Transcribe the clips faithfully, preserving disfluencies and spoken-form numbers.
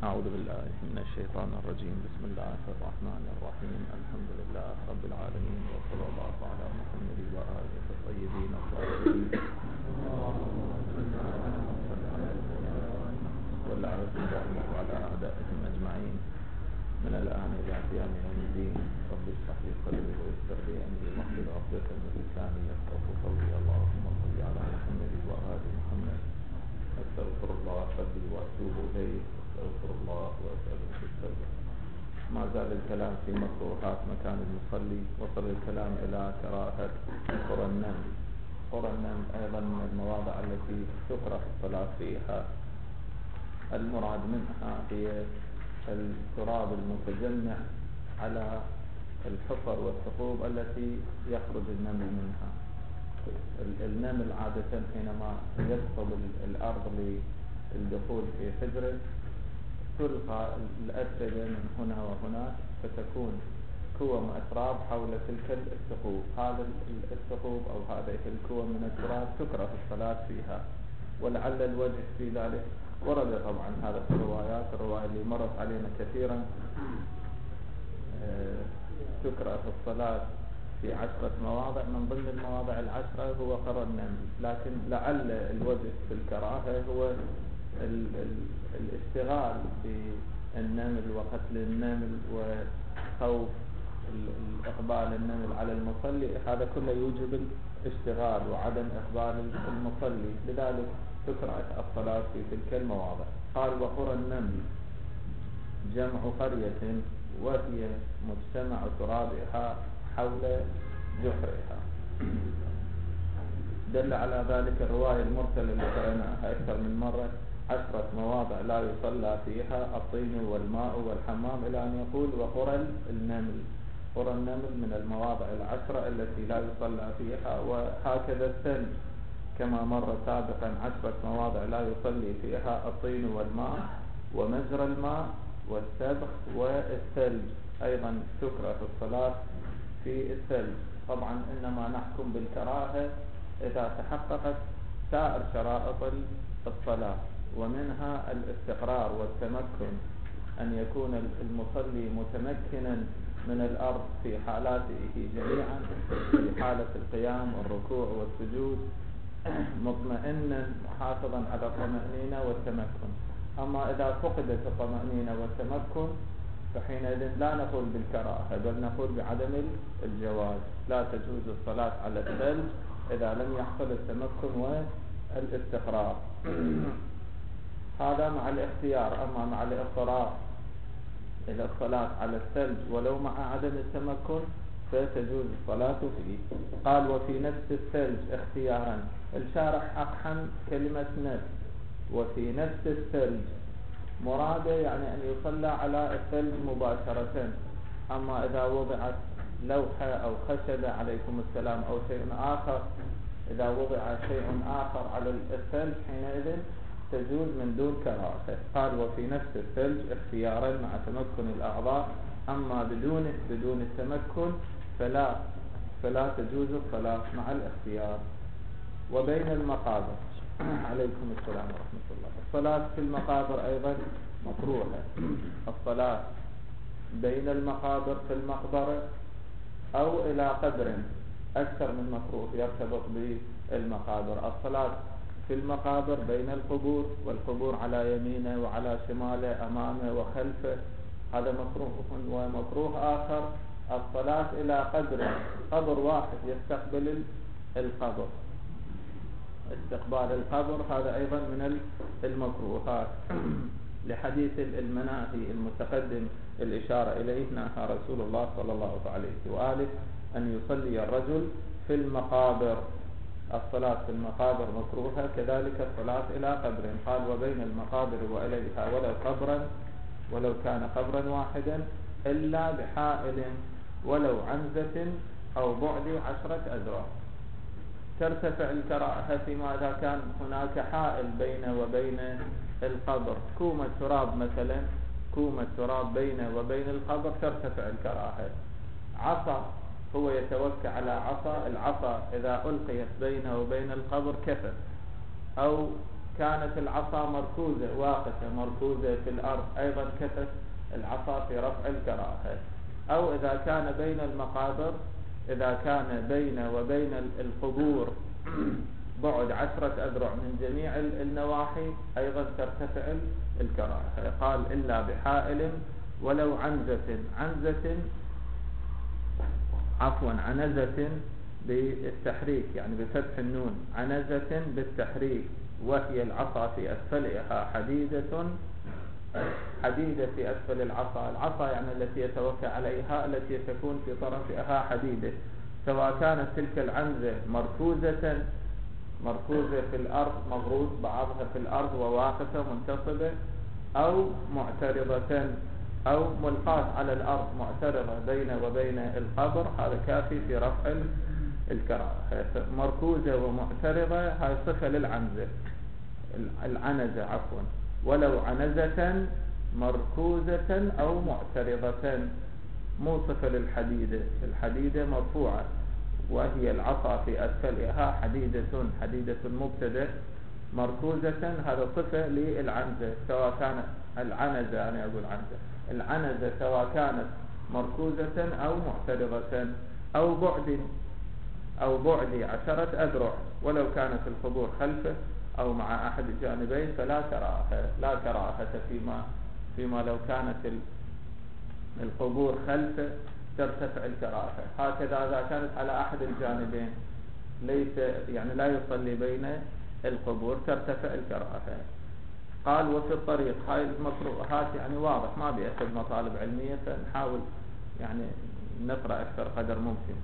أعوذ بالله من الشيطان الرجيم. بسم الله الرحمن الرحيم. الحمد لله رب العالمين، وصلى الله على محمد وآله الطيبين الطاهرين والعافية وعلى أعدائهم أجمعين من الآن إلى قيام يوم الدين. رب اشرح لي صدري ويسر لي أمري واحلل عقدة من لساني يفقهوا قولي. اللهم صل على محمد وآل محمد. أستغفر الله ربي وأتوب إليه، أستغفر الله وأسأله التوبة. ما زال الكلام في مكروهات مكان المصلي. وصل الكلام إلى كراهة قرى النمل. قرى النمل أيضا من المواضع التي تكره الصلاة فيها. المراد منها هي التراب المتجمع على الحفر والثقوب التي يخرج النمل منها. النمل عادة حينما يدخل الأرض للدخول في حجره تلقى الأسئلة من هنا وهناك، فتكون كوم أتراب حول تلك الثقوب. هذا الثقوب أو هذه الكوم من التراب تكره الصلاة فيها، ولعل الوجه في ذلك ورد طبعا هذا في الروايات. الرواية اللي مرت علينا كثيرا تكره الصلاة في عشرة مواضع، من ضمن المواضع العشرة هو قرى النمل. لكن لعل الوجه في الكراهة هو ال ال الاشتغال بالنمل وقتل النمل وخوف إقبال النمل على المصلي. هذا كله يوجب الاشتغال وعدم إقبال المصلي، لذلك تكره الصلاة في تلك المواضع. قال وقرى النمل جمع قرية وهي مجتمع ترابها حول جحرها. دل على ذلك الرواية المرسلة اللي قرأناها أكثر من مرة: عشرة مواضع لا يصلى فيها، الطين والماء والحمام، إلى أن يقول وقرى النمل. قرى النمل من المواضع العشرة التي لا يصلى فيها. وهكذا الثلج كما مر سابقا، عشرة مواضع لا يصلي فيها: الطين والماء ومجرى الماء والسبخ والثلج. أيضا تكره الصلاة في الثلج. طبعا إنما نحكم بالكراهة إذا تحققت سائر شرائط الصلاة، ومنها الاستقرار والتمكن، أن يكون المصلي متمكنا من الأرض في حالاته جميعا، في حالة القيام والركوع والسجود، مطمئنا محافظا على الطمأنينة والتمكن. أما إذا فقدت الطمأنينة والتمكن فحينئذ لا نقول بالكراهة، بل نقول بعدم الجواز. لا تجوز الصلاة على الثلج إذا لم يحصل التمكن والاستقرار. هذا مع الاختيار. أما مع الاضطرار إلى الصلاة على الثلج ولو مع عدم التمكن فتجوز الصلاة فيه. قال وفي نفس الثلج اختيارا. الشارح أقحم كلمة نفس. وفي نفس الثلج مراده يعني أن يصلى على الثلج مباشرة. أما إذا وضعت لوحة أو خشبة عليكم السلام أو شيء آخر، إذا وضع شيء آخر على الثلج حينئذ تجوز من دون كراهة. قال وفي نفس الثلج اختيارا مع تمكن الأعضاء. أما بدونه بدون التمكن فلا فلا تجوز الصلاة مع الاختيار. وبين المقابر عليكم السلام ورحمة الله. الصلاة في المقابر أيضا مكروهة. الصلاة بين المقابر في المقبرة أو إلى قدر أكثر من مكروه يرتبط بالمقابر. الصلاة في المقابر بين القبور، والقبور على يمينه وعلى شماله أمامه وخلفه، هذا مكروه. ومكروه آخر الصلاة إلى قدر قبر واحد يستقبل القبر. استقبال القبر هذا أيضا من المكروهات لحديث المناهي المتقدم الإشارة إليه: نهى رسول الله صلى الله عليه وآله أن يصلي الرجل في المقابر. الصلاة في المقابر مكروهة، كذلك الصلاة إلى قبر. قال وبين المقابر وإليها ولو قبرا ولو كان قبرا واحدا إلا بحائل ولو عنزة أو بعد عشرة أذرع. ترتفع الكراهة فيما إذا كان هناك حائل بينه وبين القبر، كومة تراب مثلا، كومة تراب بينه وبين القبر، ترتفع الكراهة. عصا هو يتوكى على عصا، العصا إذا ألقيت بينه وبين القبر كفت، أو كانت العصا مركوزة واقفة مركوزة في الأرض أيضا كفت العصا في رفع الكراهة. أو إذا كان بين المقابر، إذا كان بين وبين القبور بعد عشرة أذرع من جميع النواحي أيضا ترتفع الكراهة. قال إلا بحائل ولو عنزة، عنزة عفوا عنزة بالتحريك يعني بفتح النون، عنزة بالتحريك، وهي العصا في أسفلها حديدة، حديدة في أسفل العصا، العصا يعني التي يتوكى عليها التي تكون في طرفها حديدة، سواء كانت تلك العنزة مركوزة مركوزة في الأرض مغروس بعضها في الأرض وواقفة منتصبة، أو معترضة أو ملقاة على الأرض معترضة بين وبين القبر، هذا كافي في رفع الكراهة. مركوزة ومعترضة هاي صفة للعنزة، العنزة عفوا. ولو عنزة مركوزة أو معترضة، مو صفة للحديدة، الحديدة مرفوعة وهي العصا في أسفلها حديدة، حديدة مبتدأ، مركوزة هذا صفة للعنزة، سواء كانت العنزة أنا أقول عنزة العنزة سواء كانت مركوزة أو معترضة أو بعد أو بعد عشرة أذرع، ولو كانت القبور خلفه أو مع أحد الجانبين فلا كراهة، لا كراهة فيما فيما لو كانت القبور خلفه ترتفع الكراهة. هكذا إذا كانت على أحد الجانبين ليس يعني لا يصلي بين القبور ترتفع الكراهة. قال وفي الطريق، هاي المقروءات يعني واضح ما بيأخذ مطالب علمية، فنحاول يعني نقرأ أكثر قدر ممكن.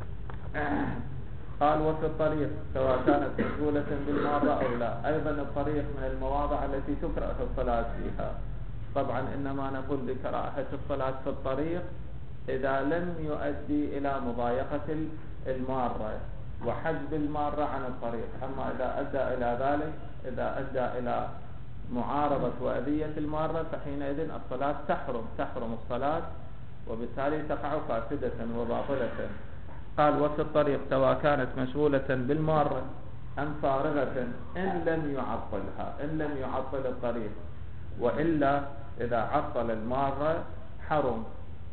قال وفي الطريق سواء كانت مشغولة بالمارة أو لا، أيضا الطريق من المواضع التي تكره الصلاة فيها. طبعا إنما نقول بكراهة الصلاة في الطريق إذا لم يؤدي إلى مضايقة المارة وحجب المارة عن الطريق، أما إذا أدى إلى ذلك، إذا أدى إلى معارضة وأذية المارة فحينئذ الصلاة تحرم تحرم الصلاة وبالتالي تقع فاسدة وباطلة. قال وفي الطريق سواء كانت مشغولة بالمارة أم فارغة إن لم يعطلها، إن لم يعطل الطريق، وإلا إذا عطل المارة حرم.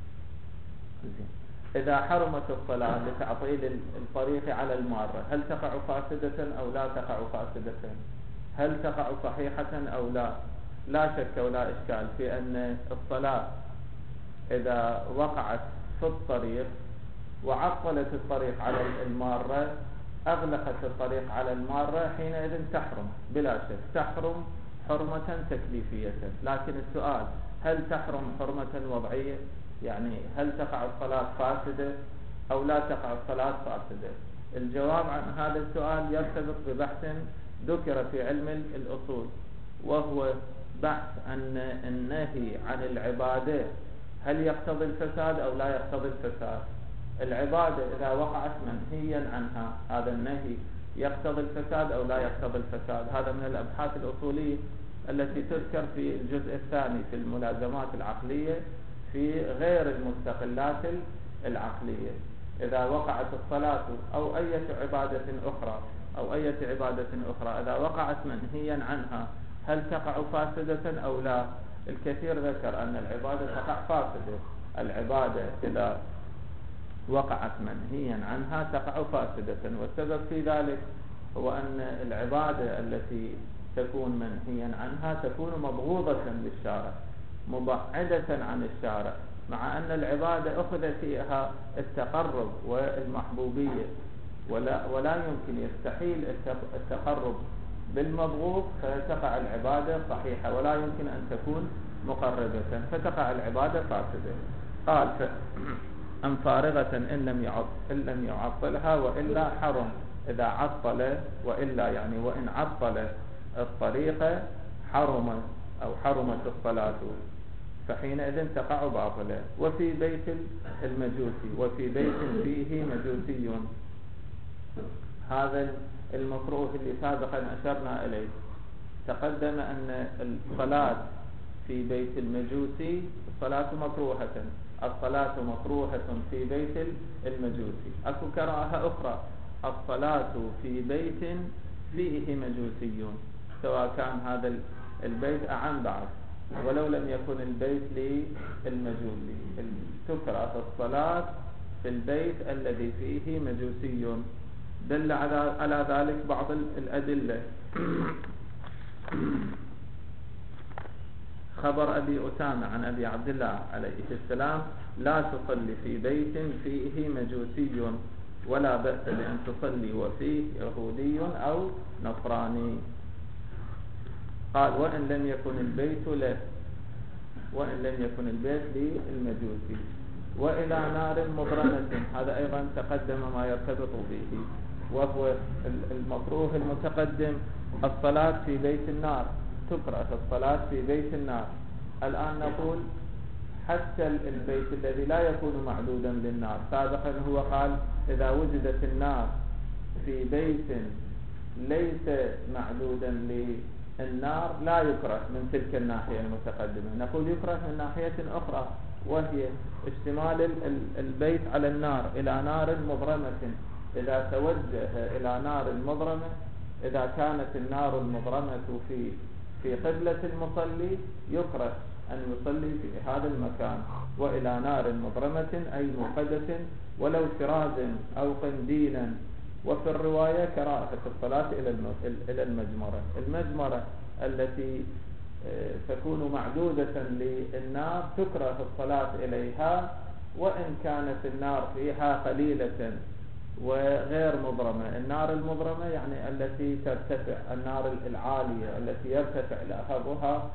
إذا حرمت الصلاة لتعطيل الطريق على المارة هل تقع فاسدة أو لا تقع فاسدة؟ هل تقع صحيحة أو لا؟ لا شك ولا إشكال في أن الصلاة إذا وقعت في الطريق وعطلت الطريق على المارة، أغلقت الطريق على المارة، حينئذ تحرم بلا شك، تحرم حرمة تكليفية. لكن السؤال هل تحرم حرمة وضعية؟ يعني هل تقع الصلاة فاسدة أو لا تقع الصلاة فاسدة؟ الجواب عن هذا السؤال يرتبط ببحث ذكر في علم الأصول، وهو بحث أن النهي عن العبادة هل يقتضي الفساد أو لا يقتضي الفساد. العبادة إذا وقعت منهيا عنها هذا النهي يقتضي الفساد أو لا يقتضي الفساد. هذا من الأبحاث الأصولية التي تذكر في الجزء الثاني في الملازمات العقلية في غير المستقلات العقلية. إذا وقعت الصلاة أو أي عبادة أخرى أو أي عبادة أخرى إذا وقعت منهيا عنها هل تقع فاسدة أو لا؟ الكثير ذكر أن العبادة تقع فاسدة، العبادة إذا وقعت منهيا عنها تقع فاسدة، والسبب في ذلك هو أن العبادة التي تكون منهيا عنها تكون مبغوضة للشارع مبعدة عن الشارع، مع أن العبادة أخذ فيها التقرب والمحبوبية، ولا, ولا يمكن يستحيل التقرب بالمبغوض فتقع العبادة صحيحة، ولا يمكن أن تكون مقربة فتقع العبادة فاسدة. قال أم فارغة إن لم يعطل إن لم يعطلها وإلا حرم إذا عطل، وإلا يعني وإن عطل الطريقة حرم أو حرمت الصلاة فحينئذ تقع باطلة. وفي بيت المجوسي وفي بيت فيه مجوسي، هذا المكروه اللي سابقا أشرنا إليه. تقدم أن الصلاة في بيت المجوسي الصلاة مكروهة، الصلاة مكروهة في بيت المجوسي. أكو كراهة أخرى، الصلاة في بيت فيه مجوسيون، سواء كان هذا البيت أعم بعد ولو لم يكن البيت للمجوسي. تكره الصلاة في البيت الذي فيه مجوسي. دل على ذلك بعض الأدلة. خبر أبي أسامة عن أبي عبد الله عليه السلام: لا تصلي في بيت فيه مجوسي ولا بأس بأن تصلي وفيه يهودي أو نصراني. قال: وإن لم يكن البيت له، وإن لم يكن البيت للمجوسي. وإلى نار مضرمة، هذا أيضا تقدم ما يرتبط به، وهو المكروه المتقدم الصلاة في بيت النار. تكره الصلاة في بيت النار. الآن نقول حتى البيت الذي لا يكون معدودا للنار. سابقا هو قال إذا وجدت النار في بيت ليس معدودا للنار لا يكره من تلك الناحية المتقدمة. نقول يكره من ناحية أخرى، وهي اشتمال البيت على النار إلى نار مضرمة. إذا توجه إلى نار مضرمة، إذا كانت النار المضرمة في في قبلة المصلي يكره أن يصلي في هذا المكان. وإلى نار مضرمة أي موقدة ولو سراجا أو قنديلا. وفي الرواية كراهة الصلاة إلى المجمرة. المجمرة التي تكون معدودة للنار تكره الصلاة إليها، وإن كانت النار فيها قليلة وغير مضرمة. النار المضرمة يعني التي ترتفع، النار العالية التي يرتفع لهبها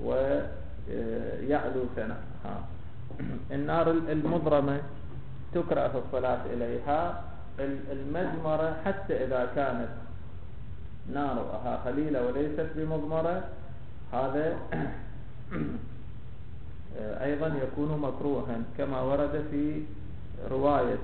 ويعلو ثناها. النار المضرمة تكره الصلاة إليها. المجمرة حتى إذا كانت نارها قليلة وليست بمضمرة، هذا أيضا يكون مكروها كما ورد في رواية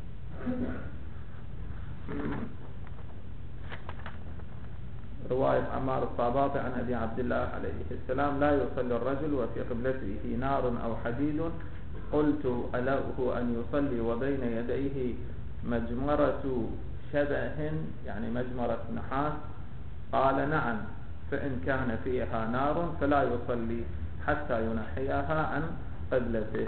رواية عمار الصاباطي عن أبي عبد الله عليه السلام: لا يصلي الرجل وفي قبلته نار أو حديد. قلت: ألاه أن يصلي وبين يديه مجمرة شبه، يعني مجمرة نحاس؟ قال: نعم، فإن كان فيها نار فلا يصلي حتى ينحيها عن قبلته.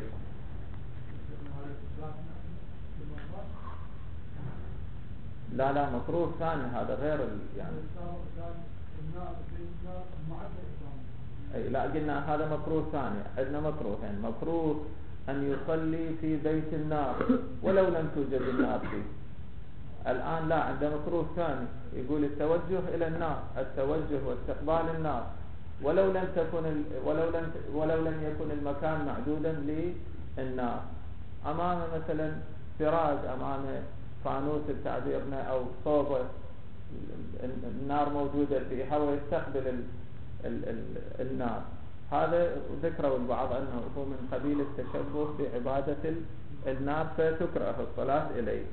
لا لا مكروه ثاني، هذا غير يعني أي لا، قلنا هذا مكروه ثاني. عندنا مكروهين: مكروه أن يصلي في بيت النار ولو لم توجد النار فيه. الآن لا، عندنا مكروه ثاني يقول التوجه إلى النار، التوجه واستقبال النار ولو لم تكن ال... ولو لم ولو لم يكن المكان معدودا للنار. أمام مثلا سراج، أمام فانوس بتعبيرنا أو صوبة النار موجودة فيها ويستقبل ال... ال... ال... النار. هذا ذكره البعض أنه هو من قبيل التشبه بعبادة النار فتكره الصلاة إليه.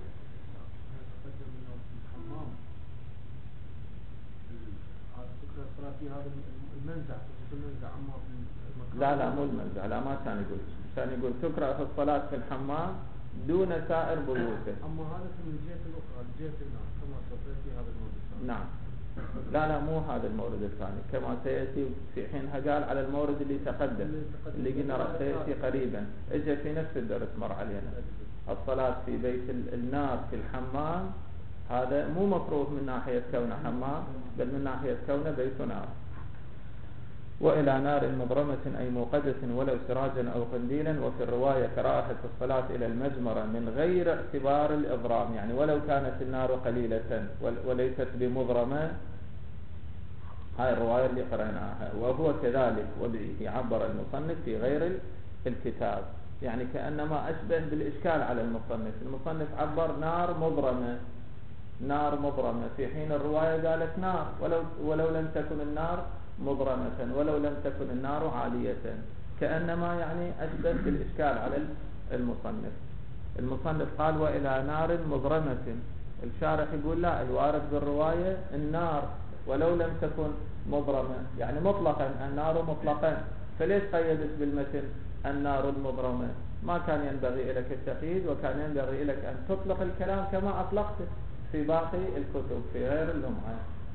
لا لا مو المنزع، لا ما كان يقول، كان يقول تكره الصلاة في الحمام دون سائر بيوته. أما هذا من الجهة الأخرى، الجهة النار كما سوف في هذا المورد. نعم، لا لا مو هذا المورد الثاني كما سيأتي في حينها. قال على المورد اللي تقدم اللي قلنا سيأتي قريبا، اجى في نفس الدرس مر علينا. الصلاة في بيت النار في الحمام هذا مو مكروه من ناحية كونه حمام، بل من ناحية كونه بيت نار. وإلى نار مضرمة أي موقدة ولو سراجا أو قنديلا. وفي الرواية كراهة الصلاة إلى المجمرة من غير اعتبار الإضرام، يعني ولو كانت النار قليلة وليست بمضرمة. هاي الرواية اللي قرأناها. وهو كذلك وبه عبر المصنف في غير الكتاب، يعني كأنما أشبه بالإشكال على المصنف. المصنف عبر نار مضرمة، نار مضرمة، في حين الرواية قالت نار ولو, ولو لم تكن النار مضرمة، ولو لم تكن النار عالية، كأنما يعني أشبه بالإشكال على المصنف. المصنف قال وإلى نار مضرمة، الشارح يقول لا، الوارد بالرواية النار ولو لم تكن مضرمة، يعني مطلقا النار مطلقا. فليش قيدت بالمتن النار المضرمة؟ ما كان ينبغي لك التقييد، وكان ينبغي لك أن تطلق الكلام كما أطلقته في باقي الكتب في غير اللمعة.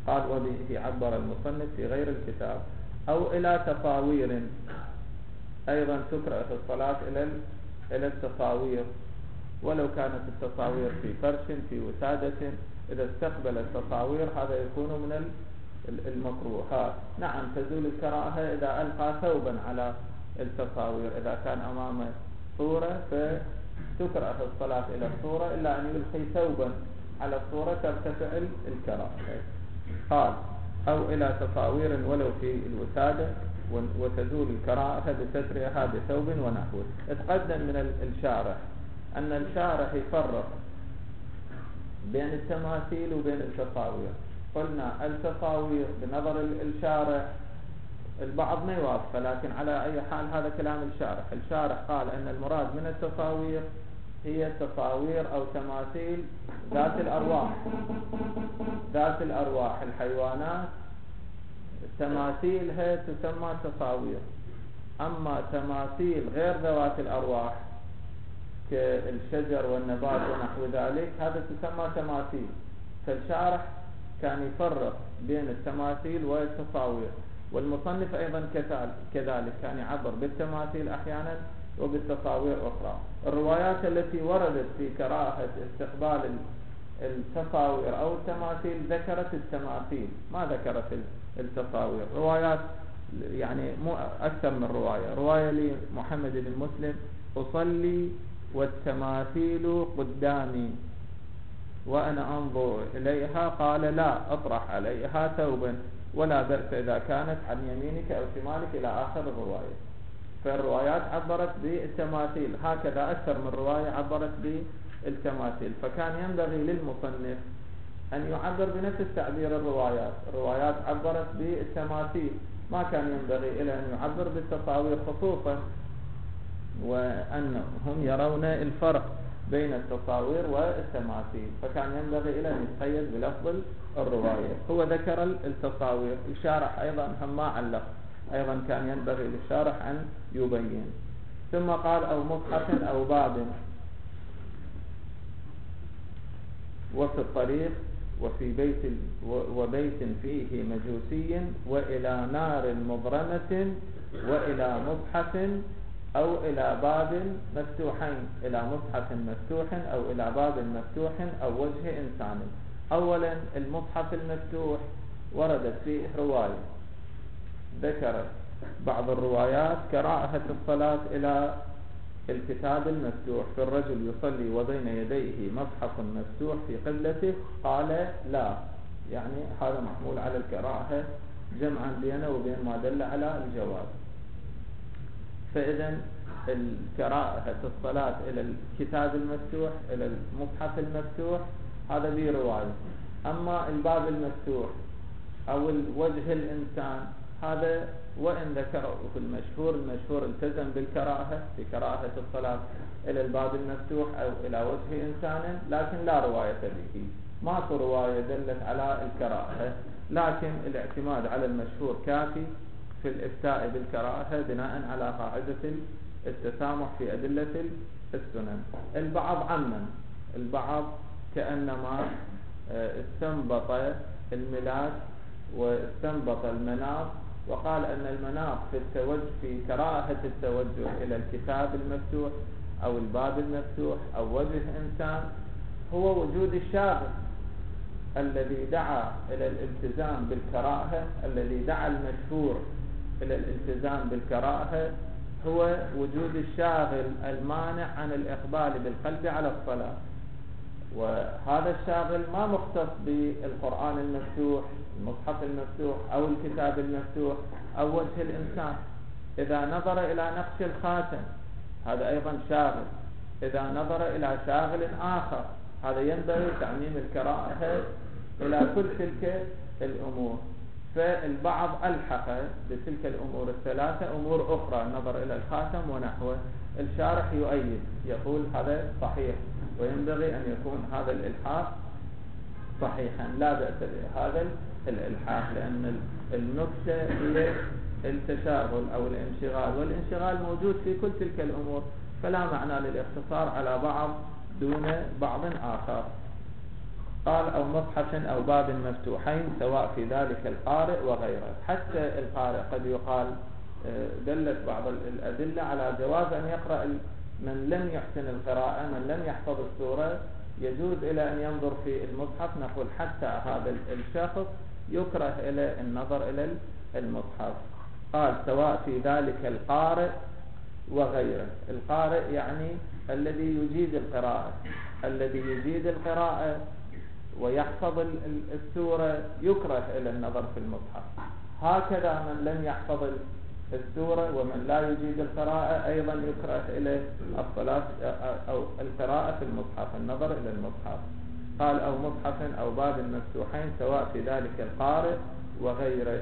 قال وبه عبر المصنف في غير الكتاب. أو إلى تصاوير، أيضا تكره الصلاة إلى إلى التصاوير، ولو كانت التصاوير في فرش في وسادة، إذا استقبل التصاوير هذا يكون من المكروهات. نعم تزول الكراهة إذا ألقى ثوبا على التصاوير، إذا كان أمامه صورة فتكره الصلاة إلى الصورة، إلا أن يلقي ثوبا على الصورة ترتفع الكراهة. قال أو إلى تصاوير ولو في الوسادة، وتزول الكراهة بسترها بثوب ونحوه. اتقدم من الشارح أن الشارح يفرق بين التماثيل وبين التصاوير. قلنا التصاوير بنظر الشارح البعض ما يوافق، لكن على أي حال هذا كلام الشارح. الشارح قال أن المراد من التصاوير هي تصاوير أو تماثيل ذات الأرواح، ذات الأرواح الحيوانات تماثيلها تسمى تصاوير. أما تماثيل غير ذوات الأرواح كالشجر والنبات ونحو ذلك هذا تسمى تماثيل. فالشارح كان يفرق بين التماثيل والتصاوير، والمصنف أيضا كذلك كان يعبر بالتماثيل أحيانا وبالتصاوير أخرى. الروايات التي وردت في كراهة استقبال التصاوير أو التماثيل ذكرت التماثيل، ما ذكرت التصاوير. روايات يعني مو أكثر من رواية. رواية لمحمد بن مسلم: أصلي والتماثيل قدامي وأنا أنظر إليها، قال لا أطرح عليها ثوبا ولا بأس إذا كانت عن يمينك أو شمالك، إلى آخر الرواية. فالروايات عبرت بالتماثيل، هكذا أكثر من رواية عبرت بالتماثيل. فكان ينبغي للمصنف أن يعبر بنفس تعبير الروايات. الروايات عبرت بالتماثيل، ما كان ينبغي إلى أن يعبر بالتصاوير، خصوصا وأنهم يرون الفرق بين التصاوير والتماثيل، فكان ينبغي إلى أن يتقيد بلفظ الرواية. هو ذكر التصاوير، الشارح أيضا هم ما علق، أيضا كان ينبغي للشارح أن يبين. ثم قال أو مصحف أو باب وفي الطريق وفي بيت وبيت فيه مجوسي وإلى نار مضرمة وإلى مصحف أو إلى باب مفتوحين، إلى مصحف مفتوح أو إلى باب مفتوح أو وجه إنسان. أولا المصحف المفتوح وردت فيه رواية، ذكرت بعض الروايات كراهة الصلاة إلى الكتاب المفتوح، فالرجل يصلي وبين يديه مصحف مفتوح في قبلته، قال لا، يعني هذا محمول على الكراهة جمعا بينه وبين ما دل على الجواز. فإذا الكراهة الصلاة إلى الكتاب المفتوح إلى المصحف المفتوح هذا به رواية. أما الباب المفتوح أو الوجه الإنسان هذا وإن ذكره في المشهور، المشهور التزم بالكراهة في كراهة الصلاة إلى الباب المفتوح أو إلى وجه إنسان، لكن لا رواية به، ماكو رواية دلت على الكراهة، لكن الاعتماد على المشهور كافي في الإفتاء بالكراهة بناء على قاعدة التسامح في أدلة السنن. البعض عمم، البعض كأنما استنبط الملاك واستنبط المناط، وقال أن المناط في التوجه في كراهة التوجه إلى الكتاب المفتوح أو الباب المفتوح أو وجه إنسان هو وجود الشاغل الذي دعا إلى الالتزام بالكراهة، الذي دعا المشهور إلى الالتزام بالكراهة هو وجود الشاغل المانع عن الإقبال بالقلب على الصلاة. وهذا الشاغل ما مختص بالقرآن المفتوح، المصحف المفتوح أو الكتاب المفتوح أو وجه الإنسان. إذا نظر إلى نقش الخاتم هذا أيضا شاغل، إذا نظر إلى شاغل آخر هذا ينبغي تعميم الكراهة إلى كل تلك الأمور. فالبعض ألحق بتلك الأمور الثلاثة أمور أخرى، النظر إلى الخاتم ونحوه. الشارح يؤيد، يقول هذا صحيح وينبغي أن يكون هذا الإلحاق صحيحا، لا بأس بهذا الإلحاق، لأن النكتة هي التشاغل أو الانشغال، والانشغال موجود في كل تلك الأمور، فلا معنى للاقتصار على بعض دون بعض آخر. قال أو مصحف أو باب مفتوحين سواء في ذلك القارئ وغيره. حتى القارئ قد يقال دلت بعض الأدلة على جواز أن يقرأ من لم يحسن القراءة، من لم يحفظ السورة يجوز إلى أن ينظر في المصحف. نقول حتى هذا الشخص يكره إلى النظر إلى المصحف. قال سواء في ذلك القارئ وغيره. القارئ يعني الذي يجيد القراءة، الذي يجيد القراءة ويحفظ السورة يكره إلى النظر في المصحف. هكذا من لم يحفظ السورة ومن لا يجيد القراءة أيضا يكره إلى الصلاة أو القراءة في المصحف، النظر إلى المصحف. قال أو مصحف أو باب مفتوحين سواء في ذلك القارئ وغيره.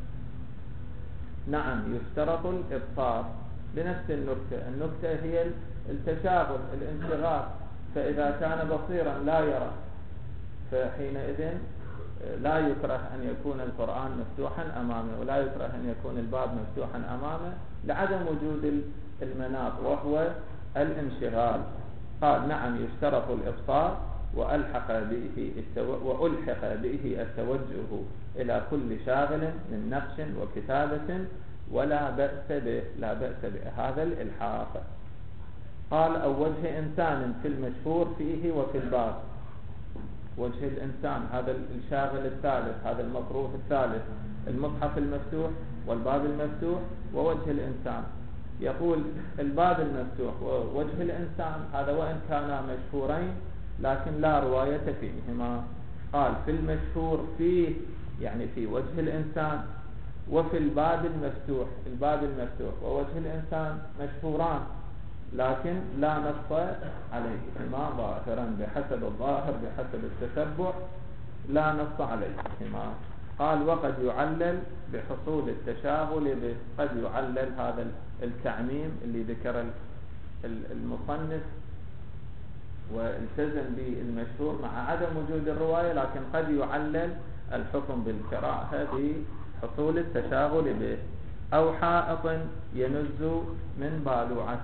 نعم يشترط الإبصار بنفس النكتة. النكتة هي التشاغل، الانشغال. فإذا كان بصيرا لا يرى فحينئذ لا يكره أن يكون القرآن مفتوحا أمامه، ولا يكره أن يكون الباب مفتوحا أمامه لعدم وجود المناط وهو الانشغال. قال نعم يشترط الإبصار وألحق به وألحق به التوجه إلى كل شاغل من نقش وكتابة ولا بأس به، لا بأس بهذا الإلحاق. قال أو وجه إنسان في المشهور فيه وفي الباب. وجه الإنسان هذا الشاغل الثالث، هذا المصروف الثالث، المصحف المفتوح والباب المفتوح ووجه الإنسان. يقول الباب المفتوح ووجه الإنسان هذا وإن كانا مشهورين لكن لا رواية فيهما. قال في المشهور فيه يعني في وجه الإنسان وفي الباب المفتوح. الباب المفتوح ووجه الإنسان مشهوران لكن لا نص عليهما ظاهرا، بحسب الظاهر بحسب التتبع لا نص عليهما. قال وقد يعلل بحصول التشاغل به. قد يعلل هذا التعميم اللي ذكر المصنف والتزم بالمشهور مع عدم وجود الرواية، لكن قد يعلل الحكم بالقراءة بحصول التشاغل به. أو حائط ينز من بالوعة.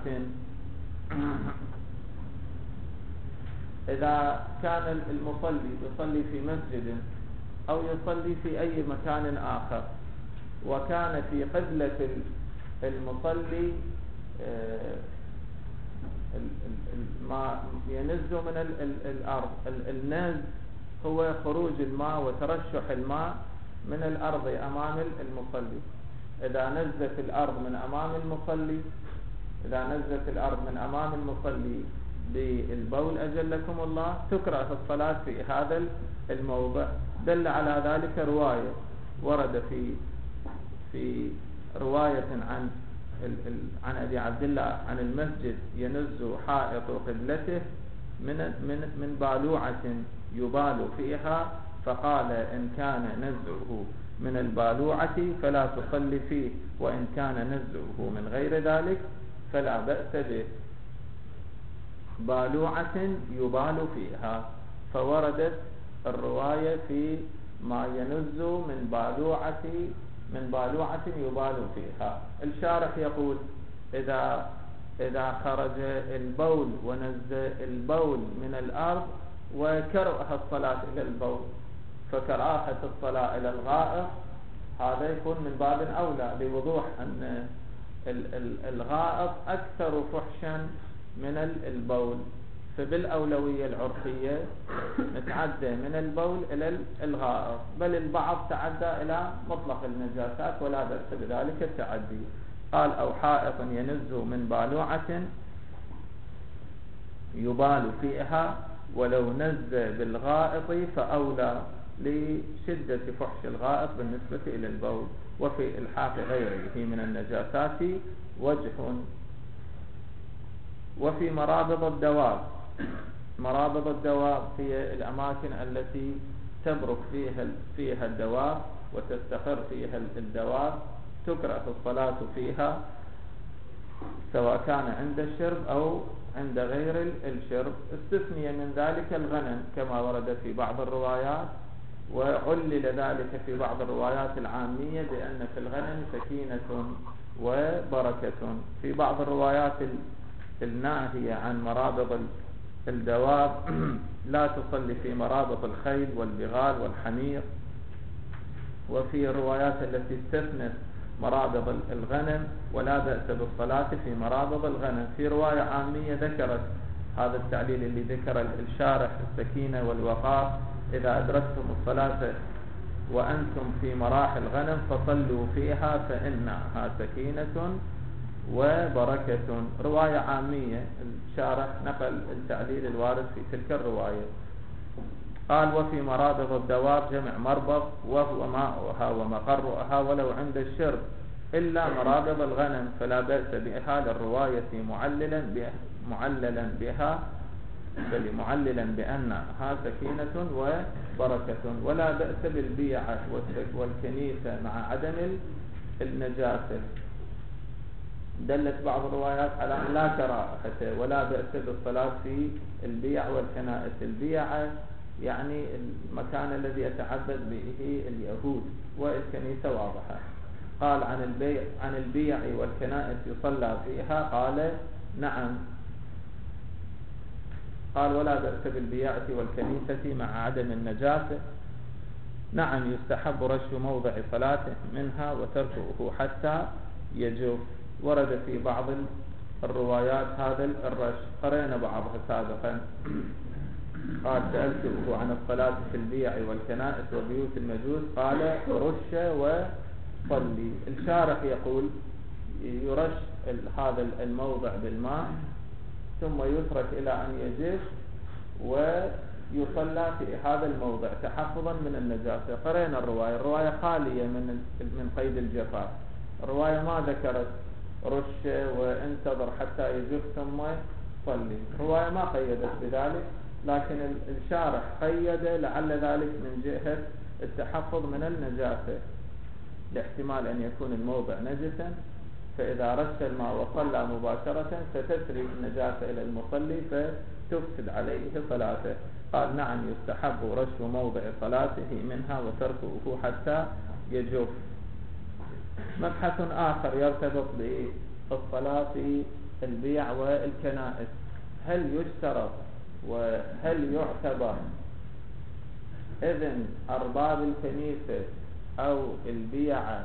إذا كان المصلي يصلي في مسجد أو يصلي في أي مكان آخر وكان في قبلة المصلي ما ينز من الأرض. النز هو خروج الماء وترشح الماء من الأرض أمام المصلي. إذا نزت الأرض من أمام المصلي إذا نزت الأرض من أمام المصلي بالبول أجلكم الله تكره الصلاة في هذا الموضع. دل على ذلك رواية ورد في في رواية عن عن أبي عبد الله عن المسجد ينز حائط قبلته من من من بالوعة يبال فيها، فقال إن كان نزعه من البالوعة فلا تصلي فيه، وإن كان نزعه من غير ذلك فلا بأس به. بالوعة يبال فيها، فوردت الرواية في ما ينز من بالوعة من بالوعة يبال فيها. الشارح يقول إذا إذا خرج البول ونز البول من الأرض وكره الصلاة إلى البول فكراهة الصلاة إلى الغائط هذا يكون من باب أولى، لوضوح أن الغائط أكثر فحشا من البول، فبالأولوية العرفية نتعدى من البول إلى الغائط، بل البعض تعدى إلى مطلق النجاسات ولا بأس بذلك التعدي. قال أو حائط ينز من بالوعة يبال فيها ولو نز بالغائط فأولى لشدة فحش الغائط بالنسبة إلى البول. وفي إلحاق غيره من النجاسات وجه. وفي مرابض الدواب. مرابض الدواب هي الأماكن التي تبرك فيها فيها الدواب وتستقر فيها الدواب، تكره الصلاة فيها سواء كان عند الشرب أو عند غير الشرب. استثني من ذلك الغنم كما ورد في بعض الروايات، وعلل ذلك في بعض الروايات العامية بأن في الغنم سكينة وبركة. في بعض الروايات الناهية عن مرابض الدواب لا تصلي في مرابط الخيل والبغال والحمير. وفي الروايات التي استثنت مرابض الغنم ولا بأس بالصلاة في مرابض الغنم. في رواية عامية ذكرت هذا التعليل اللي ذكر الشارح، السكينة والوقار، إذا أدركتم الصلاة وأنتم في مراحل الغنم فصلوا فيها فإنها سكينة وبركة. رواية عامية، الشارح نقل التعليل الوارد في تلك الرواية. قال وفي مرابض الدواب جمع مربض وهو ماؤها ومقرها ولو عند الشرب إلا مرابض الغنم فلا بأس بها للرواية معللا بها, معللا بها بل معللا بأنها سكينة وبركة. ولا بأس بالبيعة والكنيسة مع عدم النجاسة. دلت بعض الروايات على أن لا كراهة ولا بأس بالصلاة في البيع والكنائس. البيعة يعني المكان الذي يتعبد به اليهود، والكنيسة واضحة. قال عن البيع عن البيع والكنائس يصلى فيها، قال نعم. قال ولا بأس بالبيعة والكنيسة مع عدم النجاسة. نعم يستحب رش موضع صلاته منها وتركه حتى يجف. ورد في بعض الروايات هذا الرش، قرأنا بعضها سابقا. قال سألته عن الصلاة في البيع والكنائس وبيوت المجوس، قال رش وصلي. الشارح يقول يرش هذا الموضع بالماء ثم يترك إلى أن يجف ويصلى في هذا الموضع تحفظا من النجاسة. قرأنا الرواية، الرواية خالية من من قيد الجفاف. الرواية ما ذكرت رش وانتظر حتى يجف ثم صلي. الرواية ما قيدت بذلك، لكن الشارح قيد لعل ذلك من جهة التحفظ من النجاسة، لاحتمال أن يكون الموضع نجسا، فإذا رش الماء وصلى مباشرة ستسري النجاسة إلى المصلي فتفسد عليه صلاته. قال نعم يستحب رش موضع صلاته منها وتركه حتى يجف. مبحث آخر يرتبط بالصلاة في البيع والكنائس، هل يشترط وهل يعتبر إذن أرباب الكنيسة أو البيعة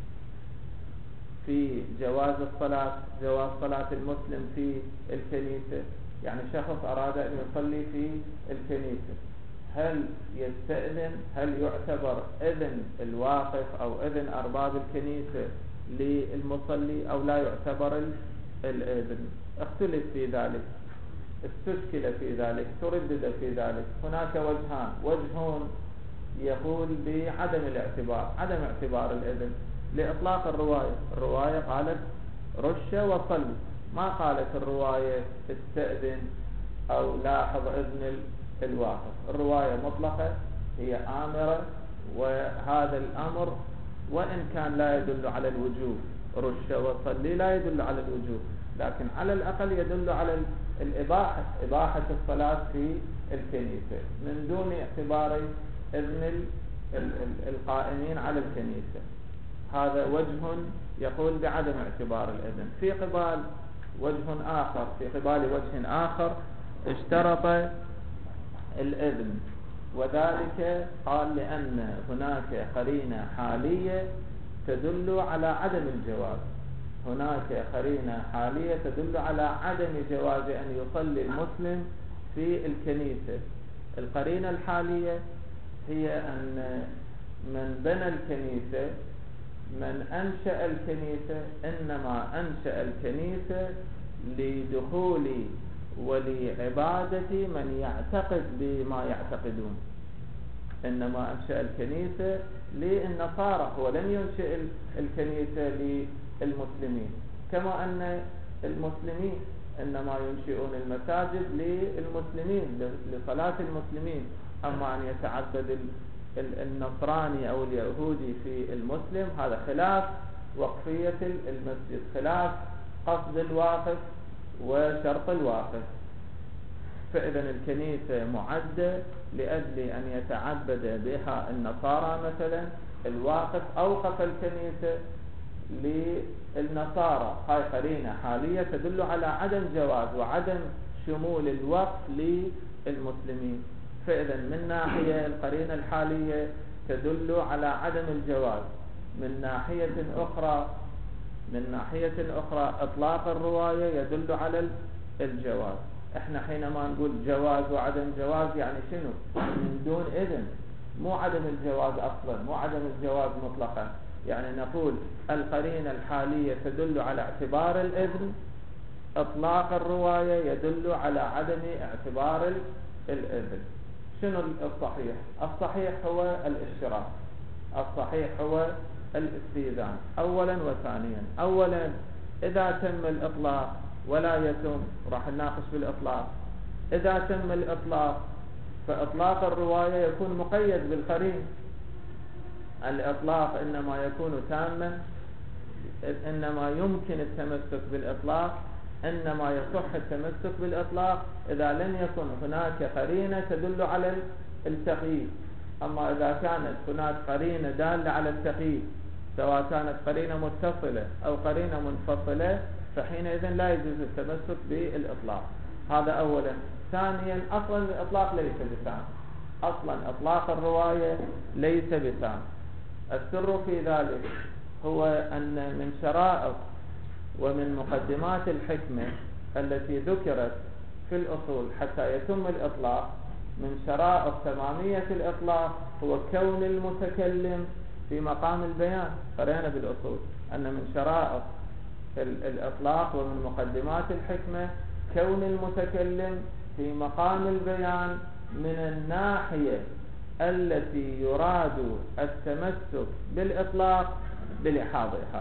في جواز الصلاة، جواز صلاة المسلم في الكنيسة؟ يعني شخص أراد أن يصلي في الكنيسة، هل يستأذن؟ هل يعتبر إذن الواقف أو إذن أرباب الكنيسة للمصلي أو لا يعتبر الإذن؟ اختلف في ذلك، استشكل في ذلك، تردد في ذلك. هناك وجهان، وجه يقول بعدم الاعتبار، عدم اعتبار الإذن لإطلاق الرواية. الرواية قالت رش وصلي، ما قالت الرواية استأذن أو لاحظ إذن الواقف. الرواية مطلقة، هي آمرة، وهذا الأمر وإن كان لا يدل على الوجوب، رش وصلي لا يدل على الوجوب، لكن على الأقل يدل على الإباحة، إباحة الصلاة في الكنيسة من دون اعتبار إذن القائمين على الكنيسة. هذا وجه يقول بعدم اعتبار الإذن. في قبال وجه آخر، في قبال وجه آخر اشترط الإذن، وذلك قال لأن هناك قرينة حالية تدل على عدم الجواز. هناك قرينة حالية تدل على عدم جواز أن يصلي المسلم في الكنيسة. القرينة الحالية هي أن من بنى الكنيسة، من أنشأ الكنيسة، إنما أنشأ الكنيسة لدخول ولعبادة من يعتقد بما يعتقدون، إنما أنشأ الكنيسة للنصارى، هو لم ينشئ الكنيسة للمسلمين، كما أن المسلمين إنما ينشئون المساجد للمسلمين لصلاة المسلمين. أما أن يتعبد النصراني أو اليهودي في المسلم هذا خلاف وقفية المسجد، خلاف قصد الواقف وشرط الواقف. فإذا الكنيسة معدة لأجل أن يتعبد بها النصارى مثلا، الواقف أوقف الكنيسة للنصارى. هاي قرينة حالية تدل على عدم جواز وعدم شمول الوقف المسلمين. فإذا من ناحية القرينة الحالية تدل على عدم الجواز، من ناحية أخرى من ناحية أخرى إطلاق الرواية يدل على الجواز. احنا حينما نقول جواز وعدم جواز يعني شنو؟ من دون إذن، مو عدم الجواز أصلا، مو عدم الجواز مطلقا. يعني نقول القرينة الحالية تدل على اعتبار الإذن، إطلاق الرواية يدل على عدم اعتبار الإذن. شنو الصحيح؟ الصحيح هو الاشتراط، الصحيح هو الاستئذان أولا وثانيا. أولا إذا تم الإطلاق ولا يتم، راح نناقش بالإطلاق، إذا تم الإطلاق فإطلاق الرواية يكون مقيد بالقرين. الإطلاق إنما يكون تاما، إنما يمكن التمسك بالإطلاق، إنما يصح التمسك بالإطلاق إذا لم يكن هناك قرينة تدل على التقييد. أما إذا كانت هناك قرينة دالة على التقييد، سواء كانت قرينة متصلة أو قرينة منفصلة، فحينئذ لا يجوز التمسك بالإطلاق. هذا أولا. ثانيا أصلا الإطلاق ليس بتام، أصلا إطلاق الرواية ليس بتام. السر في ذلك هو أن من شرائط ومن مقدمات الحكمة التي ذكرت في الأصول حتى يتم الإطلاق، من شرائط تمامية الإطلاق هو كون المتكلم في مقام البيان. قرأنا بالأصول أن من شرائط الإطلاق ومن مقدمات الحكمة كون المتكلم في مقام البيان من الناحية التي يراد التمسك بالإطلاق بلحاظها.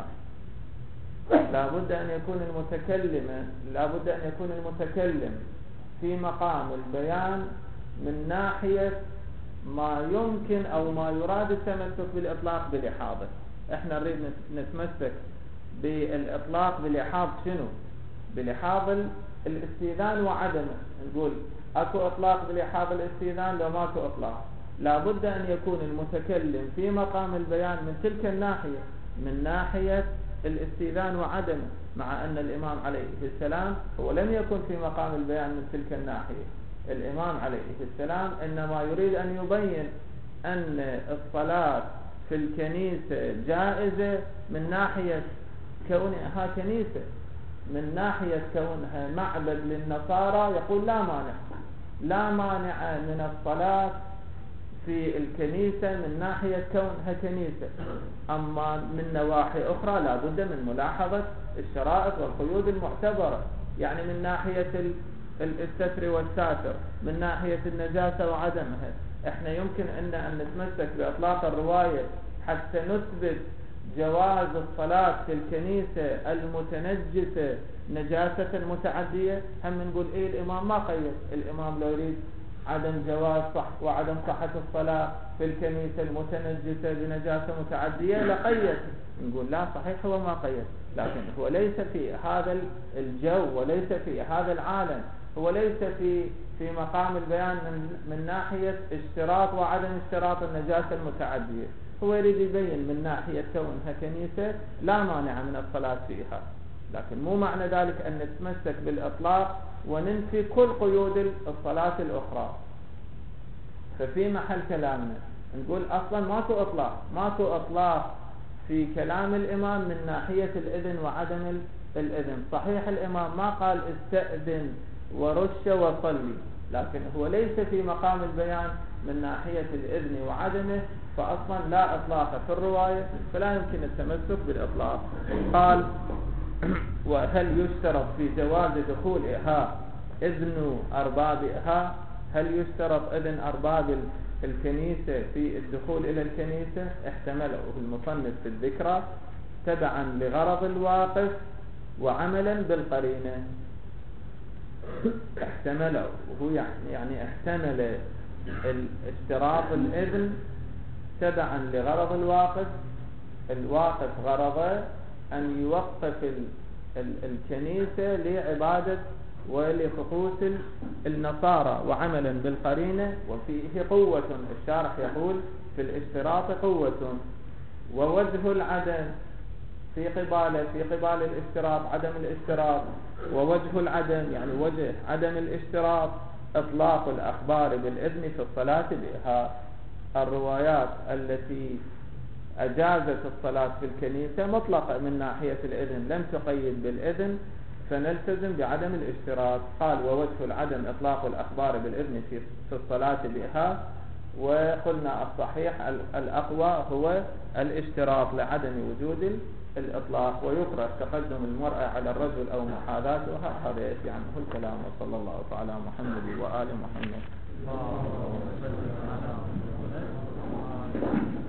لا بد أن يكون المتكلم لا بد أن يكون المتكلم في مقام البيان من ناحية ما يمكن أو ما يراد التمسك بالإطلاق بلحاظه. احنا نريد نتمسك بالإطلاق بلحاظ شنو؟ بلحاظ الاستئذان وعدمه. نقول اكو اطلاق بلحاظ الاستئذان لو ماكو اطلاق. لا بد ان يكون المتكلم في مقام البيان من تلك الناحية، من ناحية الاستئذان وعدمه، مع ان الامام عليه السلام هو لم يكن في مقام البيان من تلك الناحية. الامام عليه السلام انما يريد ان يبين ان الصلاة في الكنيسة جائزة من ناحية كونها كنيسة، من ناحية كونها معبد للنصارى يقول لا مانع، لا مانع من الصلاة في الكنيسة من ناحية كونها كنيسة. أما من نواحي أخرى لا بد من ملاحظة الشرائط والقيود المعتبرة، يعني من ناحية الستر والساتر، من ناحية النجاسة وعدمها. احنا يمكن ان ان نتمسك بإطلاق الرواية حتى نثبت جواز الصلاة في الكنيسة المتنجسة نجاسة متعدية. هم نقول ايه الامام ما قيد، الامام لو يريد عدم جواز صح وعدم صحة الصلاة في الكنيسة المتنجسة بنجاسة متعدية لقيد. نقول لا صحيح هو ما قيد، لكن هو ليس في هذا الجو وليس في هذا العالم، هو ليس في في مقام البيان من, من ناحية اشتراط وعدم اشتراط النجاسة المتعدية. هو يريد يبين من ناحية كونها كنيسة لا مانع من الصلاة فيها، لكن مو معنى ذلك أن نتمسك بالإطلاق وننفي كل قيود الصلاة الأخرى. ففي محل كلامنا نقول أصلا ماكو إطلاق، ماكو إطلاق في كلام الإمام من ناحية الإذن وعدم الإذن. صحيح الإمام ما قال استأذن ورش وصلي، لكن هو ليس في مقام البيان من ناحية الإذن وعدمه، فأصلا لا إطلاق في الرواية، فلا يمكن التمسك بالإطلاق. قال وهل يشترط في جواز دخولها إذن أربابها؟ هل يشترط إذن أرباب الكنيسة في الدخول إلى الكنيسة؟ احتمله المصنف في الذكرى تبعا لغرض الواقف وعملا بالقرينة. احتمله وهو يعني, يعني احتمل اشتراط الإذن تبعا لغرض الواقف. الواقف غرضه أن يوقف ال ال الكنيسة لعبادة ولطقوس النصارى وعملا بالقرينة، وفيه قوة. الشارح يقول في الاشتراط قوة، ووجه العدم في قباله في قبال الاشتراط عدم الاشتراط، ووجه العدم يعني وجه عدم الاشتراط إطلاق الأخبار بالإذن في الصلاة بها. الروايات التي أجازت الصلاة في الكنيسة مطلقة من ناحية الإذن، لم تقيد بالإذن، فنلتزم بعدم الاشتراط. قال ووجه العدم إطلاق الأخبار بالإذن في الصلاة بها، وقلنا الصحيح الأقوى هو الاشتراط لعدم وجود الإطلاق، ويكره تقدم المرأة على الرجل أو محاذاتها، هذا يأتي عنه الكلام. وصلى الله تعالى محمد وآل محمد.